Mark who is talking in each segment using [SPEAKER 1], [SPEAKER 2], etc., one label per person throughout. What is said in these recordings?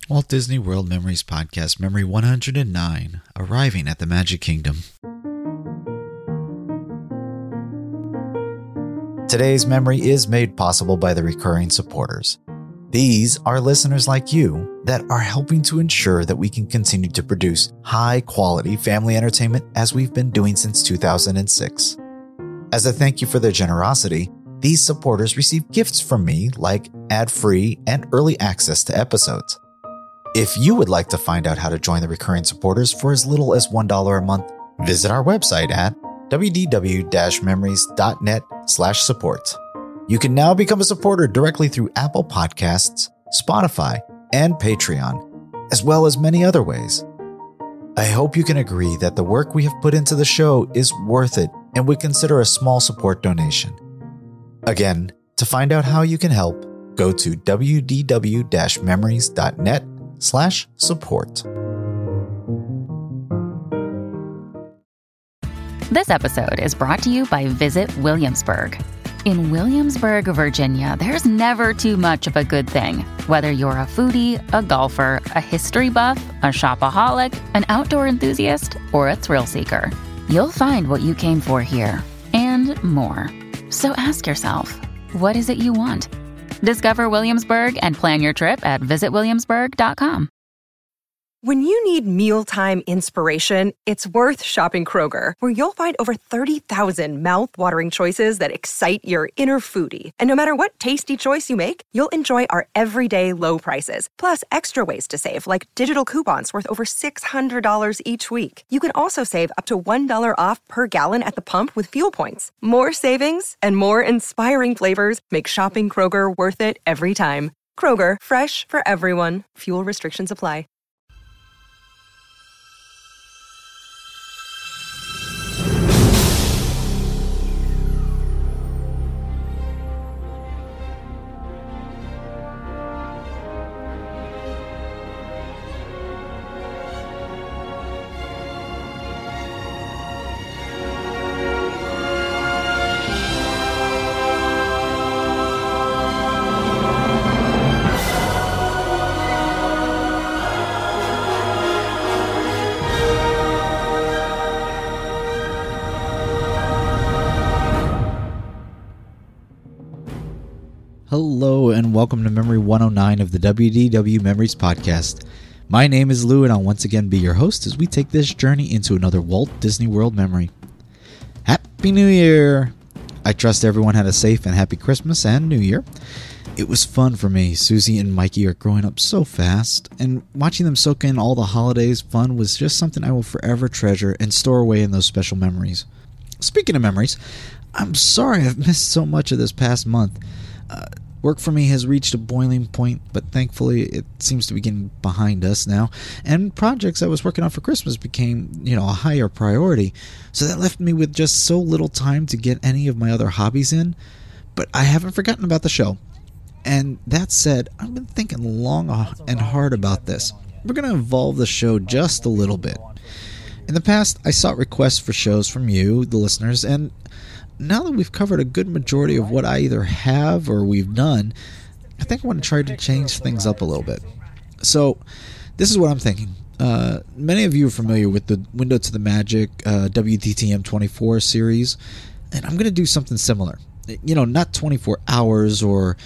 [SPEAKER 1] Walt Disney World Memories Podcast, Memory 109, Arriving at the Magic Kingdom. Today's memory is made possible by the recurring supporters. These are listeners like you that are helping to ensure that we can continue to produce high-quality family entertainment as we've been doing since 2006. As a thank you for their generosity, these supporters receive gifts from me like ad-free and early access to episodes. If you would like to find out how to join the recurring supporters for as little as $1 a month, visit our website at wdw-memories.net/support. You can now become a supporter directly through Apple Podcasts, Spotify, and Patreon, as well as many other ways. I hope you can agree that the work we have put into the show is worth it and would consider a small support donation. Again, to find out how you can help, go to wdw-memories.net/support.
[SPEAKER 2] This episode is brought to you by Visit Williamsburg. In Williamsburg, Virginia, there's never too much of a good thing. Whether you're a foodie, a golfer, a history buff, a shopaholic, an outdoor enthusiast, or a thrill seeker, you'll find what you came for here and more. So ask yourself, what is it you want? Discover Williamsburg and plan your trip at visitwilliamsburg.com.
[SPEAKER 3] When you need mealtime inspiration, it's worth shopping Kroger, where you'll find over 30,000 mouth-watering choices that excite your inner foodie. And no matter what tasty choice you make, you'll enjoy our everyday low prices, plus extra ways to save, like digital coupons worth over $600 each week. You can also save up to $1 off per gallon at the pump with fuel points. More savings and more inspiring flavors make shopping Kroger worth it every time. Kroger, fresh for everyone. Fuel restrictions apply.
[SPEAKER 1] Hello and welcome to Memory 109 of the WDW Memories Podcast. My name is Lou and I'll once again be your host as we take this journey into another Walt Disney World memory. Happy New Year! I trust everyone had a safe and happy Christmas and New Year. It was fun for me. Susie and Mikey are growing up so fast, and watching them soak in all the holidays fun was just something I will forever treasure and store away in those special memories. Speaking of memories, I'm sorry I've missed so much of this past month. Work for me has reached a boiling point, but thankfully it seems to be getting behind us now, and projects I was working on for Christmas became, a higher priority, so that left me with just so little time to get any of my other hobbies in, but I haven't forgotten about the show. And that said, I've been thinking long and hard about this. We're going to evolve the show just a little bit. In the past, I sought requests for shows from you, the listeners, and now that we've covered a good majority of what I either have or we've done, I think I want to try to change things up a little bit. So, this is what I'm thinking. Many of you are familiar with the Window to the Magic WDTM 24 series, and I'm going to do something similar. Not 24 hours or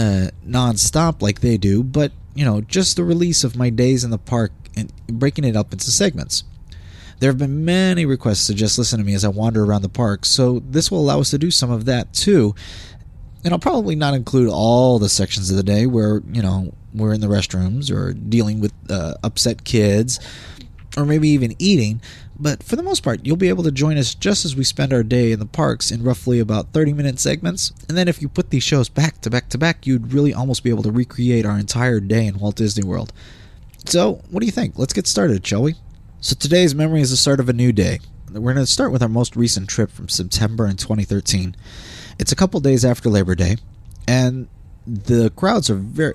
[SPEAKER 1] non-stop like they do, but, just the release of my days in the park and breaking it up into segments. There have been many requests to just listen to me as I wander around the park, so this will allow us to do some of that too. And I'll probably not include all the sections of the day where, we're in the restrooms or dealing with upset kids or maybe even eating, but for the most part, you'll be able to join us just as we spend our day in the parks in roughly about 30-minute segments. And then if you put these shows back to back to back, you'd really almost be able to recreate our entire day in Walt Disney World. So, what do you think? Let's get started, shall we? So today's memory is the start of a new day. We're going to start with our most recent trip from September in 2013. It's a couple days after Labor Day, and the crowds are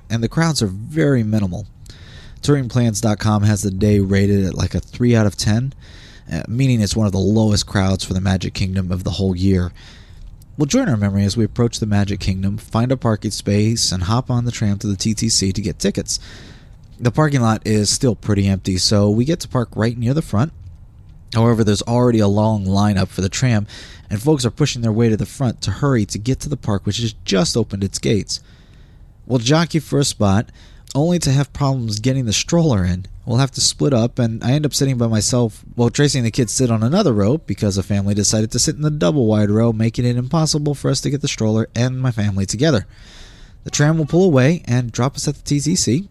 [SPEAKER 1] very minimal. Touringplans.com has the day rated at like a 3 out of 10, meaning it's one of the lowest crowds for the Magic Kingdom of the whole year. We'll join our memory as we approach the Magic Kingdom, find a parking space, and hop on the tram to the TTC to get tickets. The parking lot is still pretty empty, so we get to park right near the front. However, there's already a long lineup for the tram, and folks are pushing their way to the front to hurry to get to the park, which has just opened its gates. We'll jockey for a spot, only to have problems getting the stroller in. We'll have to split up, and I end up sitting by myself while Tracy and the kids sit on another row because a family decided to sit in the double wide row, making it impossible for us to get the stroller and my family together. The tram will pull away and drop us at the TTC.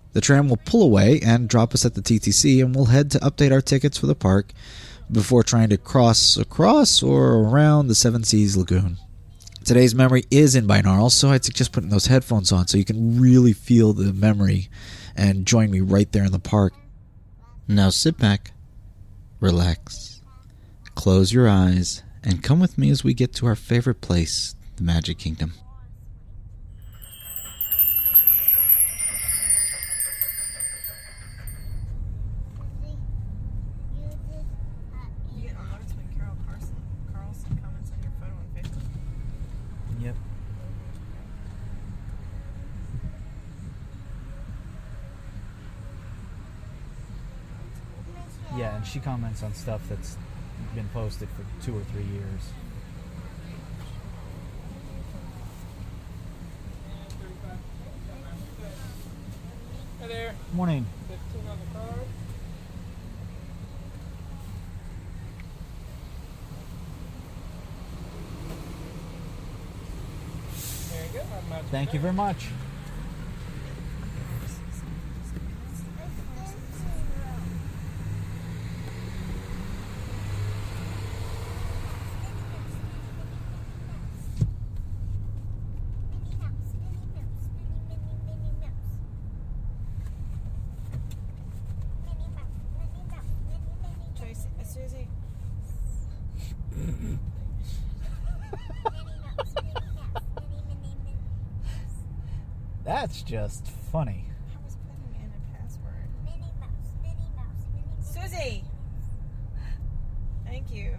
[SPEAKER 1] And we'll head to update our tickets for the park before trying to cross across or around the Seven Seas Lagoon. Today's memory is in binaural, so I'd suggest putting those headphones on so you can really feel the memory and join me right there in the park. Now sit back, relax, close your eyes, and come with me as we get to our favorite place, the Magic Kingdom. Yep. Yeah, and she comments on stuff that's been posted for 2 or 3 years.
[SPEAKER 4] Hey there.
[SPEAKER 1] Morning.
[SPEAKER 4] 15 on the card. There you go.
[SPEAKER 1] Thank you very much.
[SPEAKER 4] Susie.
[SPEAKER 1] That's just funny.
[SPEAKER 4] I was putting in a password. Susie! Thank you.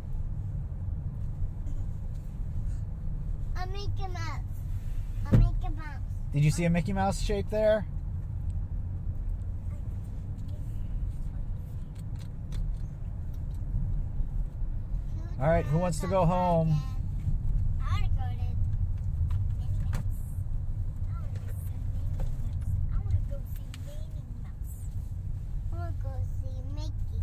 [SPEAKER 5] A Mickey Mouse.
[SPEAKER 1] Did you see a Mickey Mouse shape there? All right, who wants to go home?
[SPEAKER 5] I want to go to Minnie Mouse. I want to go see Minnie Mouse. I want to go see Mickey.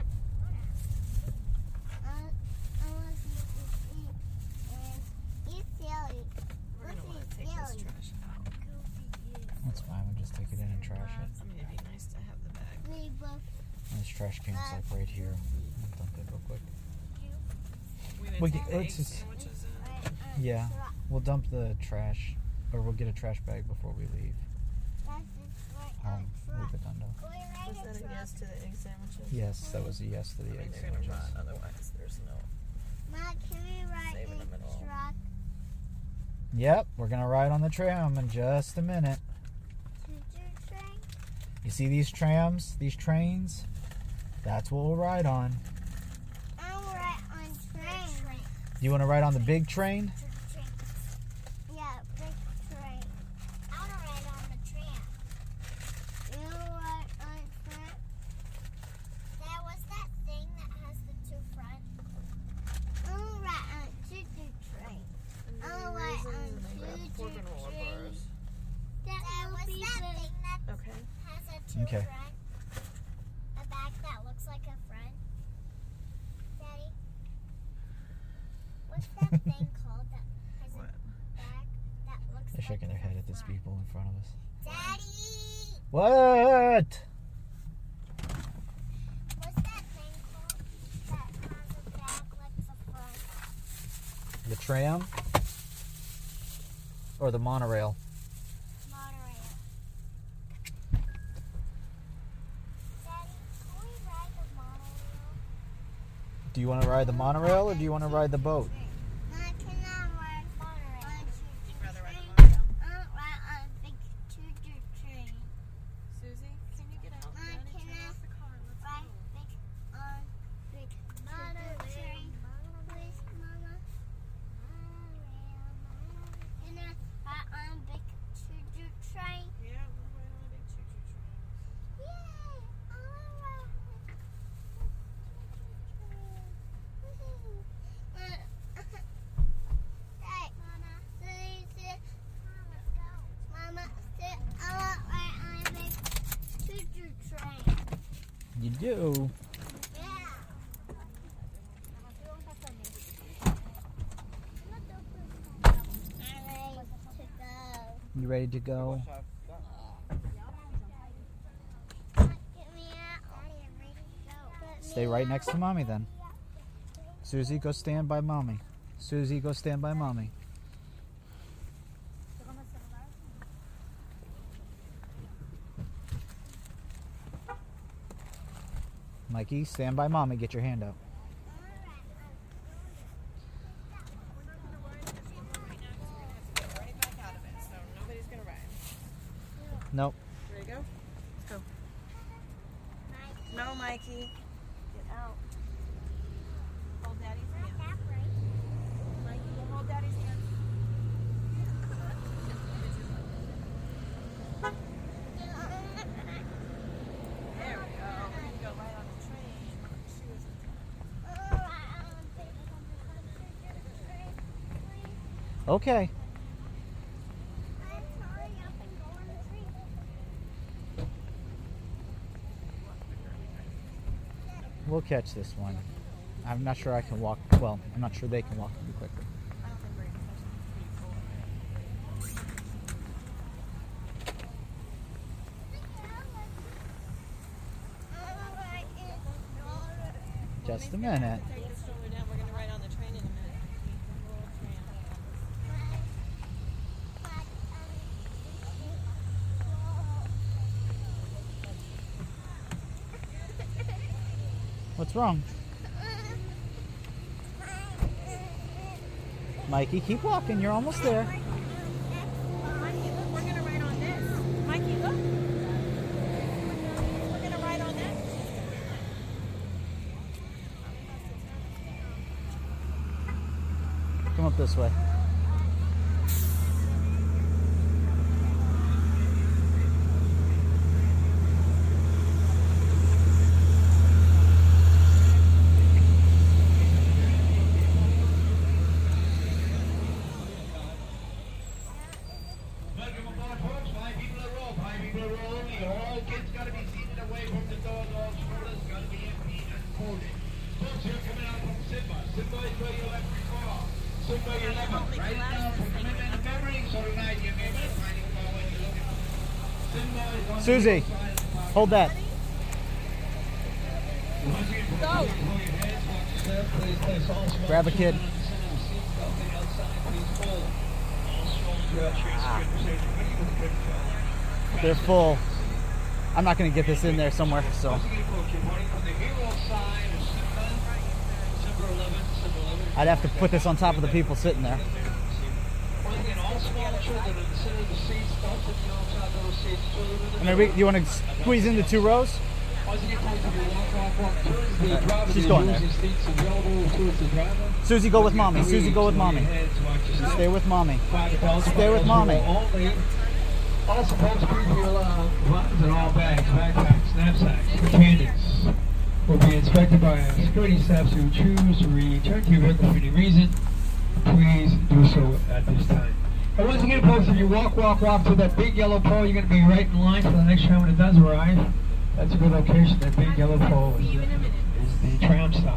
[SPEAKER 5] I want to see Mickey and he's silly.
[SPEAKER 4] We're going to want to take this trash out.
[SPEAKER 1] That's fine, we'll just take it in and trash it.
[SPEAKER 4] I mean, it'd be nice to have the bag.
[SPEAKER 5] We both
[SPEAKER 1] This trash can's like right here. I'll dump it real quick.
[SPEAKER 4] We need
[SPEAKER 1] We
[SPEAKER 4] to
[SPEAKER 1] can-
[SPEAKER 4] take
[SPEAKER 1] let's
[SPEAKER 4] egg
[SPEAKER 1] just-
[SPEAKER 4] sandwiches in.
[SPEAKER 1] Yeah, we'll dump the trash, or we'll get a trash bag before we leave.
[SPEAKER 5] That's just right
[SPEAKER 1] I'll
[SPEAKER 5] on
[SPEAKER 1] leave
[SPEAKER 5] truck.
[SPEAKER 1] it undone.
[SPEAKER 5] Go right
[SPEAKER 4] Was that a
[SPEAKER 5] truck.
[SPEAKER 4] yes to the egg sandwiches?
[SPEAKER 1] Yes, that was a yes to the
[SPEAKER 4] I mean,
[SPEAKER 1] egg
[SPEAKER 4] they're going to
[SPEAKER 1] sandwiches.
[SPEAKER 4] rot, otherwise there's no...
[SPEAKER 5] Ma, can we ride
[SPEAKER 4] Saving
[SPEAKER 5] in
[SPEAKER 4] them at all.
[SPEAKER 5] truck?
[SPEAKER 1] Yep, we're gonna ride on the tram in just a minute.
[SPEAKER 5] Choo-choo train?
[SPEAKER 1] You see these trams, these trains? That's what we'll ride on.
[SPEAKER 5] I want to ride on train.
[SPEAKER 1] You want to ride on the big train?
[SPEAKER 5] Yeah, big train. I want to ride on the tram. You want to ride on tram? What's that thing that has the two fronts? I want to ride on choo-choo train. I want to ride on choo-choo train. What's that thing that
[SPEAKER 4] Okay.
[SPEAKER 5] has a two
[SPEAKER 1] Okay.
[SPEAKER 5] front? A bag that looks like a front? Daddy? What's that thing called that has
[SPEAKER 4] What?
[SPEAKER 5] a bag that looks
[SPEAKER 1] They're shaking their head at these
[SPEAKER 5] front?
[SPEAKER 1] people in front of us.
[SPEAKER 5] Daddy!
[SPEAKER 1] What?
[SPEAKER 5] What's that thing called that has a bag like the front?
[SPEAKER 1] The tram? Or the monorail?
[SPEAKER 5] Monorail. Daddy, can we ride the monorail?
[SPEAKER 1] Do you want to ride the monorail or do you want to ride the boat?
[SPEAKER 5] Ma, can I ride monorail?
[SPEAKER 4] You'd rather ride the monorail?
[SPEAKER 5] I want to ride on a big choo-choo train.
[SPEAKER 4] Susie, can you get out?
[SPEAKER 5] Ma,
[SPEAKER 4] Daddy,
[SPEAKER 5] can
[SPEAKER 4] turn
[SPEAKER 5] I
[SPEAKER 4] off the car. Let's
[SPEAKER 5] ride
[SPEAKER 4] go.
[SPEAKER 5] big on big choo-choo train? Please, Mama. Can I ride on big choo-choo train?
[SPEAKER 4] Yeah, we're riding on a big choo-choo train.
[SPEAKER 1] You do.
[SPEAKER 5] Yeah.
[SPEAKER 1] You ready to go? Stay right next to mommy then. Susie, go stand by mommy. Susie, go stand by mommy. Mikey, stand by mommy. Get your hand out.
[SPEAKER 4] Right back out of it, so nobody's gonna ride.
[SPEAKER 1] Nope.
[SPEAKER 4] Ready to go? Let's go. No, Mikey. Get out. Hold Daddy's hand. Mikey, you hold Daddy's hand. There we go. We can go right on the train. Shoes.
[SPEAKER 1] Okay. We'll catch this one. I'm not sure I can walk. Well, I'm not sure they can walk any quicker.
[SPEAKER 4] I don't think we're gonna catch them.
[SPEAKER 1] Just a minute.
[SPEAKER 4] Take the stroller down. We're gonna ride on the train in a minute. Little train.
[SPEAKER 1] What's wrong? Mikey, keep walking. You're almost there.
[SPEAKER 4] Mikey, look, we're gonna ride on this. Mikey, look. We're gonna ride on this.
[SPEAKER 1] Come up this way.
[SPEAKER 6] Welcome aboard, folks. 5 people a row. 5 people a row only. All kids got to be seated away from the doors. All strollers got to be empty and folded. Folks, you're coming out from Simba. Simba is where you left before. Simba, you left. Write it down for commitment and memory. So tonight you may be finding out when you're looking. Simba is on
[SPEAKER 1] Susie,
[SPEAKER 6] the side of the park.
[SPEAKER 1] hold that.
[SPEAKER 6] Once again, folks, hold your heads. Watch yourself. Please place all small
[SPEAKER 1] Grab a kid.
[SPEAKER 6] children in the center of the seats. Nothing outside. Please fold. All strollers throughout your street.
[SPEAKER 1] They're full. I'm not going to get this in there somewhere, so.
[SPEAKER 6] Once again, folks, you're pointing from the hero side of Simba 11, Simba 11.
[SPEAKER 1] I'd have to put this on top of the people sitting there.
[SPEAKER 6] Once again, all small children in the center of the seats. Don't sit outside those seats. Children in the
[SPEAKER 1] I mean, you want to squeeze into 2 rows?
[SPEAKER 6] Once again, folks, if you walk towards the driver,
[SPEAKER 1] She's going there.
[SPEAKER 6] using seats available towards the driver.
[SPEAKER 1] Susie, go with mommy. Susie, go with mommy. Stay with mommy. Stay with mommy.
[SPEAKER 6] Only. Also, folks, keep your buttons and all bags, backpacks, knapsacks, candies will be inspected by security staff who choose to return to your vehicle for any reason. Please do so at this time. And once again, folks, if you walk to that big yellow pole, you're going to be right in line for the next tram when it does arrive. That's a good location. That big yellow pole is the tram stop.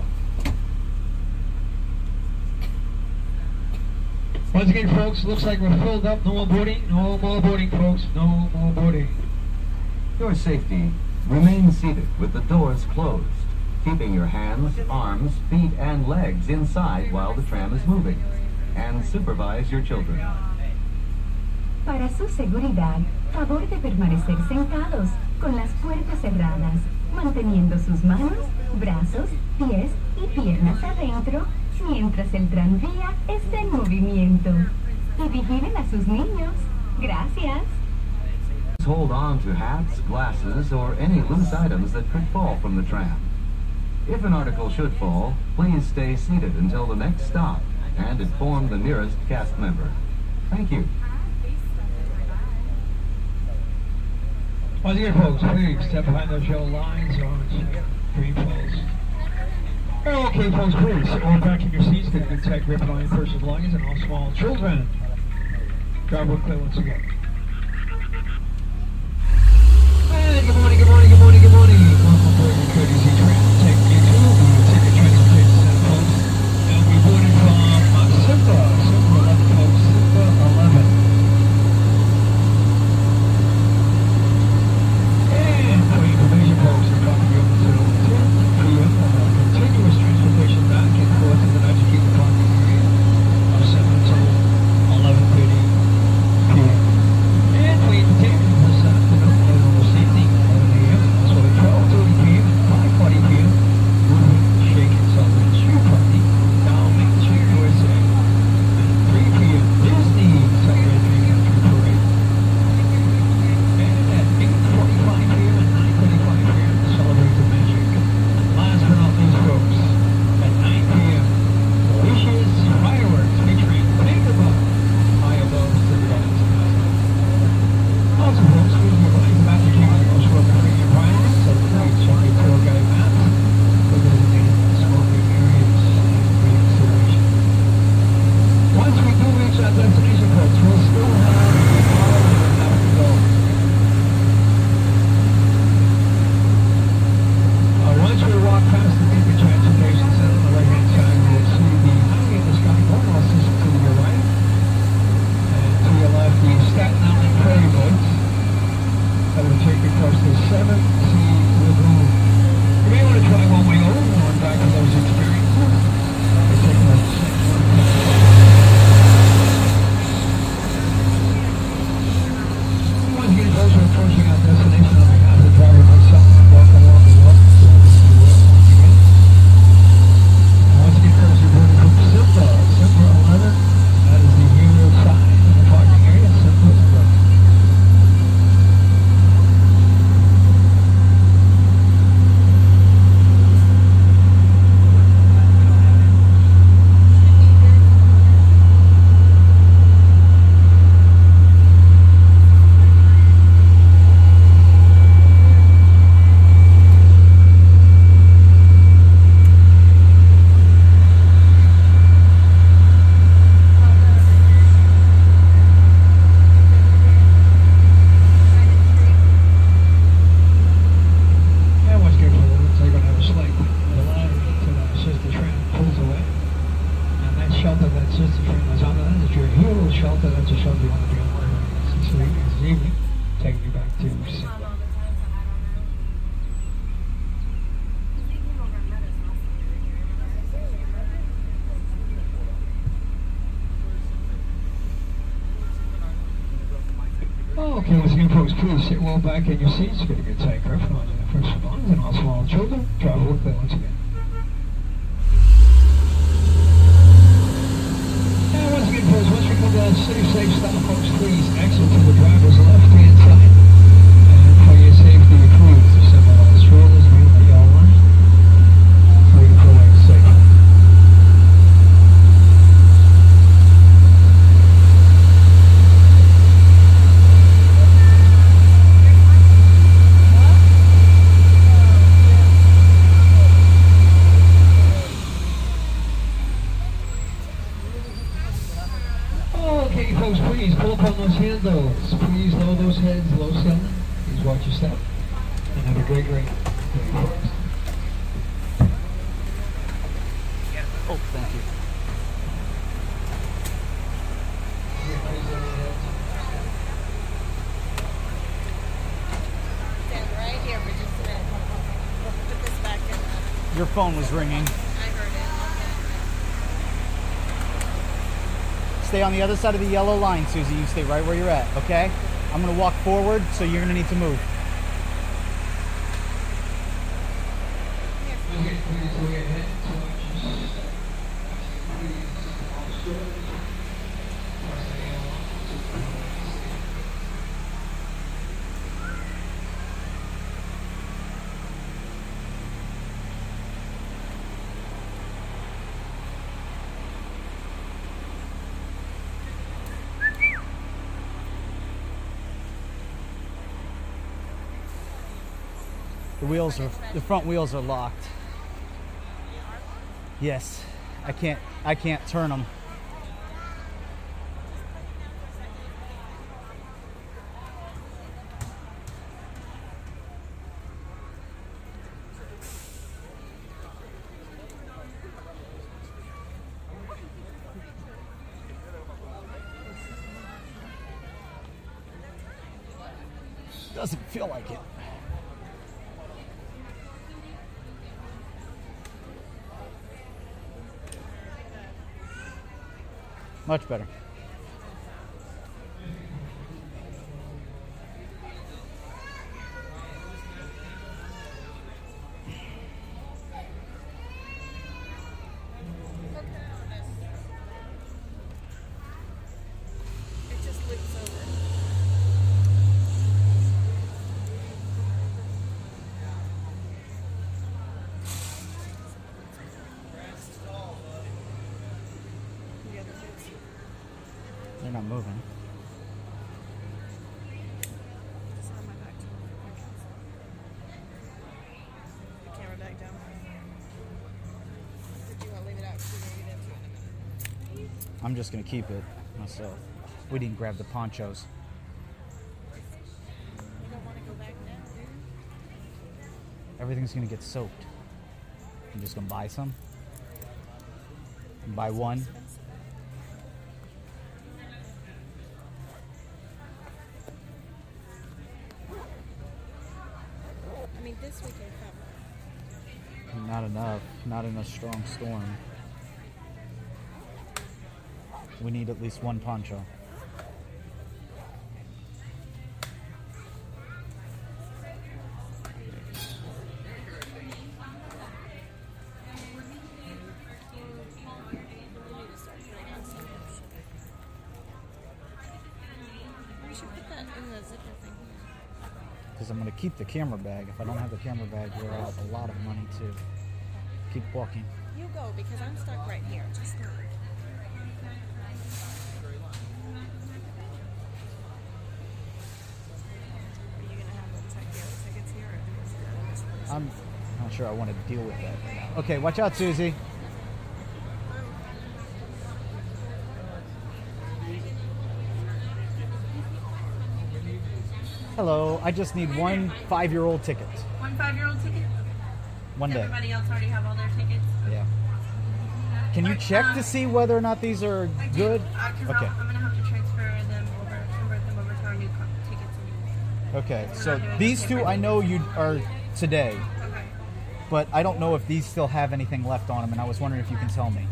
[SPEAKER 6] Once again, folks, looks like we're filled up. No more boarding. No more boarding, folks. No more boarding.
[SPEAKER 7] Your safety. Remain seated with the doors closed, keeping your hands, arms, feet, and legs inside while the tram is moving. And supervise your children.
[SPEAKER 8] Para su seguridad, favor de permanecer sentados con las puertas cerradas, manteniendo sus manos, brazos, pies y piernas adentro mientras el tranvía está en movimiento. Y vigilen a sus niños. Gracias.
[SPEAKER 7] Hold on to hats, glasses, or any loose items that could fall from the tram. If an article should fall, please stay seated until the next stop and inform the nearest cast member. Thank you.
[SPEAKER 6] Once again, folks, please step behind those yellow lines on green poles. Okay, folks, please, all back in your seats. Get a good tight grip on your personal belongings and all small children. Drive will clear once again. Hey, good morning. Welcome aboard your folks, please sit well back in your seats. Get a good tight grip on the first responders and all small children. Travel with it once again. And once again, folks, once we come down safe stop, folks, please exit to the driver's left-hand side. And for your safety, please assemble all strollers behind the yellow line so you can pull in safely. Okay, folks, please pull up on those handles. Please lower those heads, low ceiling. Please watch your step. And have a great day, folks.
[SPEAKER 9] Oh, thank you.
[SPEAKER 4] Stand right here for just a minute. Put this back in.
[SPEAKER 9] Your phone was ringing.
[SPEAKER 4] I heard it.
[SPEAKER 9] Stay on the other side of the yellow line, Susie. You stay right where you're at, okay? I'm gonna walk forward, so you're gonna need to move.
[SPEAKER 6] Okay, please look ahead.
[SPEAKER 9] The front wheels are locked. Yes, I can't turn them. Doesn't feel like it. Much better.
[SPEAKER 4] It just loops over.
[SPEAKER 9] They're not moving.
[SPEAKER 4] Just on my back to the camera back down. Did you want to leave it out? Because we're going to get into it in a minute.
[SPEAKER 9] I'm just gonna keep it myself. We didn't grab the ponchos.
[SPEAKER 4] You don't want to go back now, do you?
[SPEAKER 9] Everything's gonna get soaked. I'm just gonna buy some. Buy one.
[SPEAKER 4] I mean, this we can cover.
[SPEAKER 9] Not enough. Not in a strong storm. We need at least one poncho.
[SPEAKER 4] We should put that in the zipper thing here.
[SPEAKER 9] Because I'm going to keep the camera bag. If I don't have the camera bag, we're out a lot of money too. Keep walking.
[SPEAKER 4] You go, because I'm stuck right here. Just go. Are you going to have them check the other tickets here? Or
[SPEAKER 9] I'm not sure I want to deal with that. Okay, watch out, Susie. Hello, I just need one 5-year-old ticket.
[SPEAKER 4] One 5-year-old ticket?
[SPEAKER 9] One day.
[SPEAKER 4] Everybody else already have all their tickets?
[SPEAKER 9] Yeah. Can you check to see whether or not these are good? Okay.
[SPEAKER 4] I'm going to have to transfer them over, convert them over to our new tickets.
[SPEAKER 9] Okay, so these two I know you are today,
[SPEAKER 4] Okay.
[SPEAKER 9] but I don't know if these still have anything left on them, and I was wondering if you can tell me.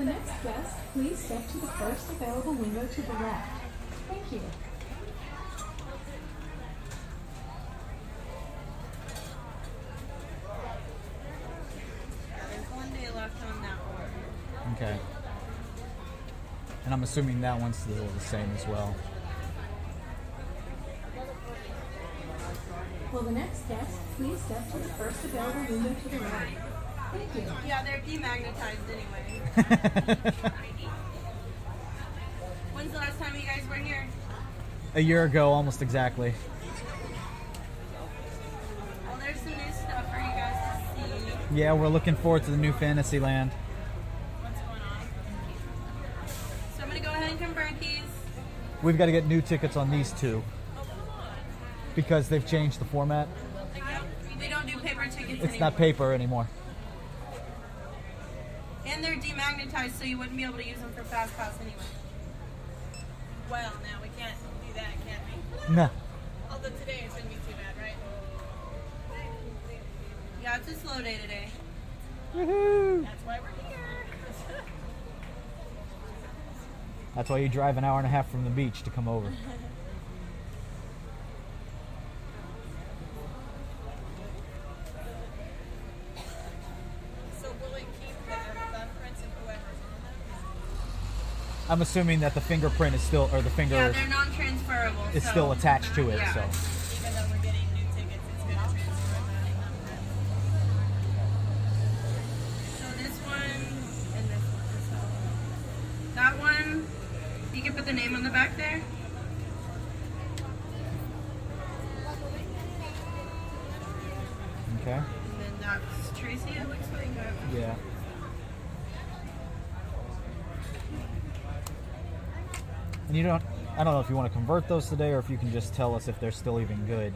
[SPEAKER 8] the next guest please step to the first available window to the left? Thank you.
[SPEAKER 4] There's 1 day left on that one.
[SPEAKER 9] Okay. And I'm assuming that one's still the same as well.
[SPEAKER 8] Will the next guest please step to the first available window to the right? Thank you.
[SPEAKER 4] Yeah, they're demagnetized anyway. When's the last time you guys were here?
[SPEAKER 9] A year ago, almost exactly.
[SPEAKER 4] Well, there's some new stuff for you guys to see.
[SPEAKER 9] Yeah, we're looking forward to the new Fantasyland.
[SPEAKER 4] What's going on? So I'm going to go ahead and convert these.
[SPEAKER 9] We've got to get new tickets on these two because they've changed the format.
[SPEAKER 4] We don't do paper tickets
[SPEAKER 9] It's
[SPEAKER 4] anymore.
[SPEAKER 9] not paper anymore.
[SPEAKER 4] And they're demagnetized, so you wouldn't be able to use them for Fast Pass anyway. Well, now we can't do that, can we?
[SPEAKER 9] No.
[SPEAKER 4] Although today it shouldn't be too bad, right? Yeah, it's a slow day today.
[SPEAKER 9] Woohoo!
[SPEAKER 4] That's why we're here.
[SPEAKER 9] That's why you drive an hour and a half from the beach to come over.
[SPEAKER 4] So will it keep the thumbprints of whoever's on them?
[SPEAKER 9] I'm assuming that the fingerprint is still, or the finger
[SPEAKER 4] Yeah, they're non-transferable.
[SPEAKER 9] is
[SPEAKER 4] so,
[SPEAKER 9] still attached to it.
[SPEAKER 4] yeah.
[SPEAKER 9] So
[SPEAKER 4] Even though we're getting new tickets, it's going to transfer that thumbprint. So this one and this one. So that one, you can put the name on the back there.
[SPEAKER 9] okay.
[SPEAKER 4] And then that's Tracy, it looks like.
[SPEAKER 9] Yeah. And you don't, I don't know if you want to convert those today or if you can just tell us if they're still even good.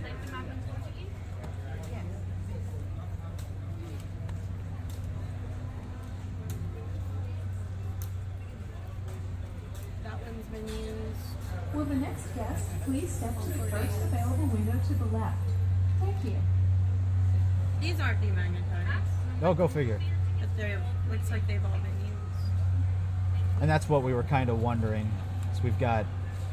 [SPEAKER 4] That one's been used.
[SPEAKER 8] Will the next guest please step to the first available window to the left? Thank you.
[SPEAKER 4] These aren't demagnetized,
[SPEAKER 9] Oh, go figure.
[SPEAKER 4] but they looks like they've all been used.
[SPEAKER 9] And that's what we were kind of wondering. So we've got,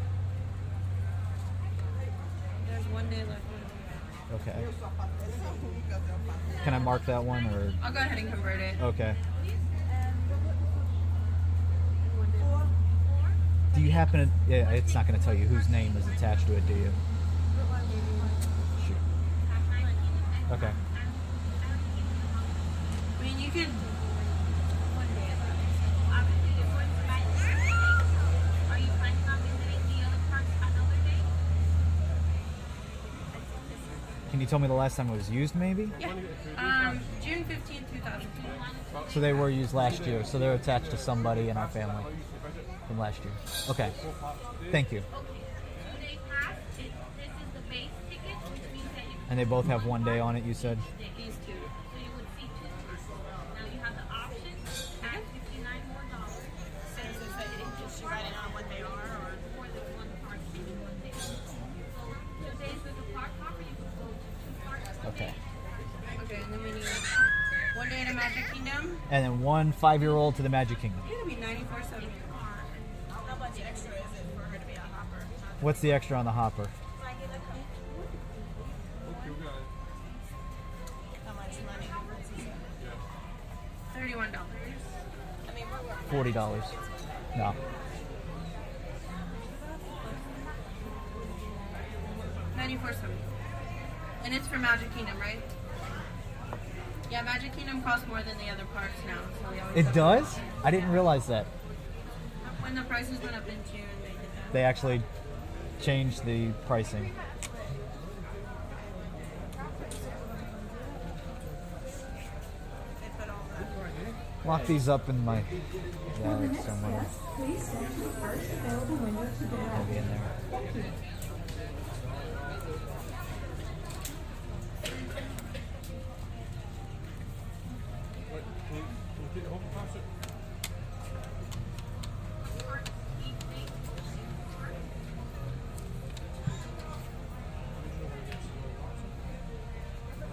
[SPEAKER 4] There's 1 day left.
[SPEAKER 9] okay. Can I mark that one or?
[SPEAKER 4] I'll go ahead and convert it.
[SPEAKER 9] Okay. Do you happen to, yeah, it's not going to tell you whose name is attached to it, do you? Shoot. Okay.
[SPEAKER 4] I mean, you could.
[SPEAKER 5] Are you planning on visiting the other parks another day?
[SPEAKER 9] Can you tell me the last time it was used, maybe?
[SPEAKER 4] Yeah. June 15th, 2002.
[SPEAKER 9] So they were used last year, so they're attached to somebody in our family from last year. Okay. Thank you.
[SPEAKER 5] 2 day pass. This is the base ticket, which means that you
[SPEAKER 9] And they both have 1 day on it, you said?
[SPEAKER 4] These two.
[SPEAKER 5] so you would see 2 parks. Now you have the option at $59 more
[SPEAKER 4] Since it's that just you write it on what they are, or.
[SPEAKER 5] for the 1 park in 1 day. So 2 days with the park hopper, you could go to 2 parks.
[SPEAKER 9] Okay.
[SPEAKER 4] Okay, and then we need 1 day to Magic Kingdom.
[SPEAKER 9] And then 1 5-year-old to the Magic Kingdom.
[SPEAKER 4] It's gonna be $94.70. How much extra is it for her to be a hopper?
[SPEAKER 9] What's the extra on the hopper?
[SPEAKER 4] How much money? $31. I mean,
[SPEAKER 9] $40. No.
[SPEAKER 4] $94.70. And it's for Magic Kingdom, right? Yeah, Magic Kingdom costs more than the other parks now. So we always
[SPEAKER 9] It
[SPEAKER 4] have-
[SPEAKER 9] does? I didn't realize that.
[SPEAKER 4] When the prices went up in June, they did that.
[SPEAKER 9] They actually changed the pricing.
[SPEAKER 4] They put all that.
[SPEAKER 9] Lock these up in my
[SPEAKER 8] Will the
[SPEAKER 9] wallet
[SPEAKER 8] next
[SPEAKER 9] somewhere.
[SPEAKER 8] guest please step to the first available window to the
[SPEAKER 9] It'll be
[SPEAKER 8] left?
[SPEAKER 9] in there.
[SPEAKER 8] Thank you.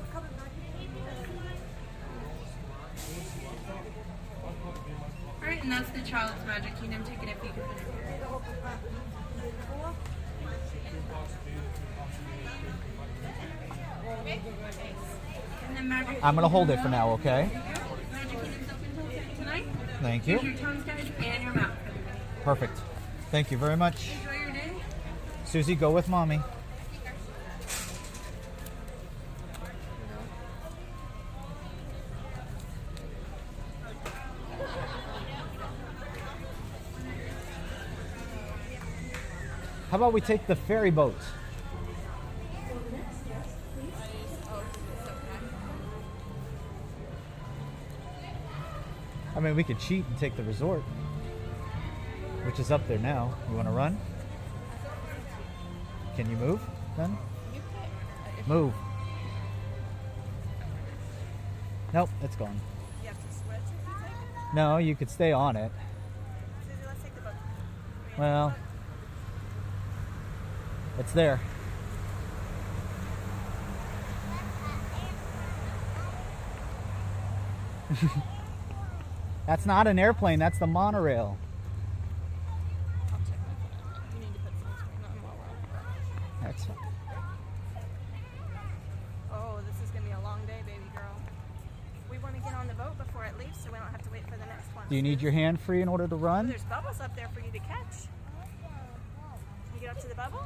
[SPEAKER 4] Alright, and that's the Child's Magic Kingdom ticket if you can put it here. Okay, thanks. And then Magic
[SPEAKER 9] I'm going to hold it for now, okay?
[SPEAKER 4] Magic Kingdom's open until tonight.
[SPEAKER 9] Thank you.
[SPEAKER 4] Here's your tongue guide and your mouth.
[SPEAKER 9] Perfect. Thank you very much.
[SPEAKER 4] Enjoy your day.
[SPEAKER 9] Susie, go with Mommy. How about we take the ferry boat? I mean, we could cheat and take the resort, which is up there now. You want to run? Can you move then? Move. Nope, it's gone.
[SPEAKER 4] You have to switch if you take it.
[SPEAKER 9] No, you could stay on it.
[SPEAKER 4] Susie, let's take the boat.
[SPEAKER 9] Well, it's there. That's not an airplane, that's the monorail.
[SPEAKER 4] I'll check my phone. You need to put sunscreen on while we're on.
[SPEAKER 9] That's fine.
[SPEAKER 4] Oh, this is going to be a long day, baby girl. We want to get on the boat before it leaves so we don't have to wait for the next one.
[SPEAKER 9] Do you need your hand free in order to
[SPEAKER 4] Oh,
[SPEAKER 9] run?
[SPEAKER 4] there's bubbles up there for you to catch. Can you get up to the bubbles?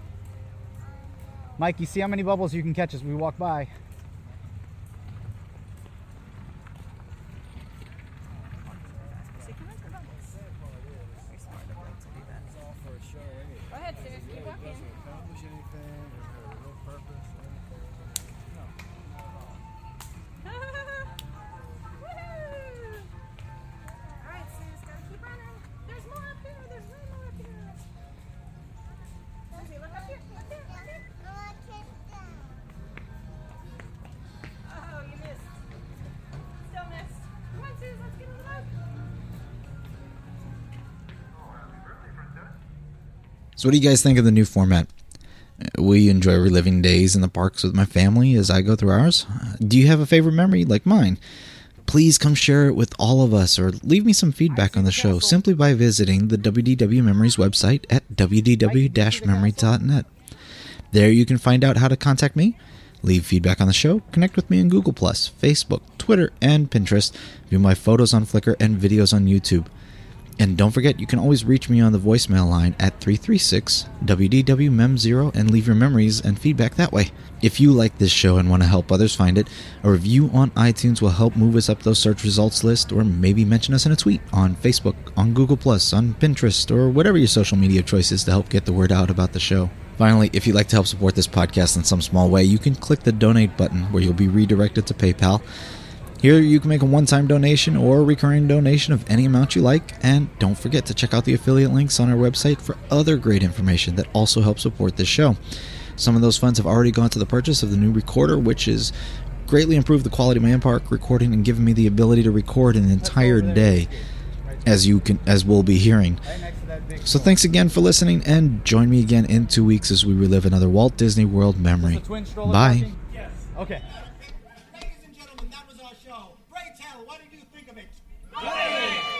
[SPEAKER 9] Mike, you see how many bubbles you can catch as we walk by?
[SPEAKER 4] So you can run for bubbles. You're smart enough to do that. Go ahead, Sis. Keep walking. Woohoo! All right, Sis. Gotta keep running. There's more up here. There's way more up here. Susie, look up here. Up there. Up there. Oh, you missed. Still missed. Come on, Sis. Let's get on the boat.
[SPEAKER 1] So what do you guys think of the new format? Will you enjoy reliving days in the parks with my family as I go through ours? Do you have a favorite memory like mine? Please come share it with all of us or leave me some feedback on the show simply by visiting the WDW Memories website at wdw-memory.net. There you can find out how to contact me, leave feedback on the show, connect with me on Google+, Facebook, Twitter, and Pinterest, view my photos on Flickr and videos on YouTube. And don't forget, you can always reach me on the voicemail line at 336-WDW-MEM0 and leave your memories and feedback that way. If you like this show and want to help others find it, a review on iTunes will help move us up those search results list, or maybe mention us in a tweet on Facebook, on Google+, on Pinterest, or whatever your social media choice is to help get the word out about the show. Finally, if you'd like to help support this podcast in some small way, you can click the donate button where you'll be redirected to PayPal. Here you can make a one-time donation or a recurring donation of any amount you like, and don't forget to check out the affiliate links on our website for other great information that also helps support this show. Some of those funds have already gone to the purchase of the new recorder, which has greatly improved the quality of my in-park recording and given me the ability to record an entire day, as we'll be hearing. So thanks again for listening, and join me again in 2 weeks as we relive another Walt Disney World memory. Bye.
[SPEAKER 9] Yes. Okay.
[SPEAKER 10] Ladies and gentlemen, that was our show. Pray tell, what did you think of it?
[SPEAKER 9] Great.